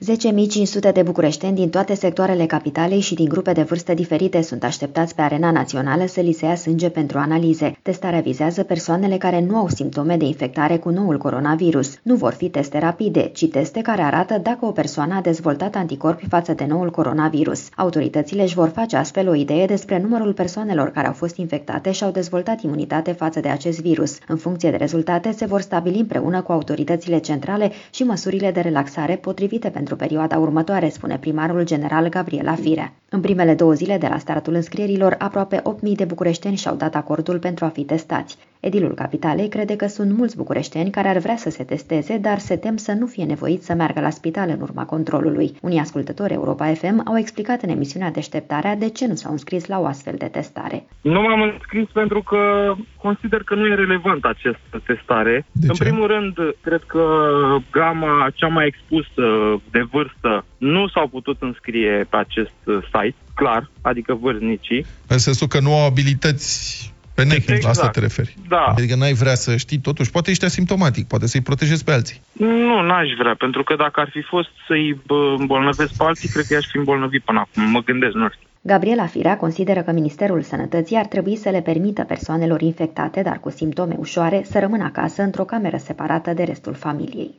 10.500 de bucureșteni din toate sectoarele capitalei și din grupe de vârstă diferite sunt așteptați pe arena națională să li se ia sânge pentru analize. Testarea vizează persoanele care nu au simptome de infectare cu noul coronavirus. Nu vor fi teste rapide, ci teste care arată dacă o persoană a dezvoltat anticorpi față de noul coronavirus. Autoritățile își vor face astfel o idee despre numărul persoanelor care au fost infectate și au dezvoltat imunitate față de acest virus. În funcție de rezultate, se vor stabili împreună cu autoritățile centrale și măsurile de relaxare potrivite pentru perioada următoare, spune primarul general Gabriela Firea. În primele 2 zile de la startul înscrierilor, aproape 8.000 de bucureșteni și-au dat acordul pentru a fi testați. Edilul capitalei crede că sunt mulți bucureșteni care ar vrea să se testeze, dar se tem să nu fie nevoiți să meargă la spital în urma controlului. Unii ascultători Europa FM au explicat în emisiunea Deșteptarea de ce nu s-au înscris la o astfel de testare. Nu m-am înscris pentru că consider că nu e relevant această testare. În primul rând, cred că gama cea mai expusă de vârstă nu s-au putut înscrie pe acest site, clar, adică vârstnicii. În sensul că nu au abilități pe net, exact. La asta te referi. Da. Adică n-ai vrea să știi, totuși, poate ești asimptomatic, poate să-i protejezi pe alții. Nu, n-aș vrea, pentru că dacă ar fi fost să-i îmbolnăvesc pe alții, cred că i-aș fi îmbolnăvit până acum. Mă gândesc, nu știu. Gabriela Firea consideră că Ministerul Sănătății ar trebui să le permită persoanelor infectate, dar cu simptome ușoare, să rămână acasă într-o cameră separată de restul familiei.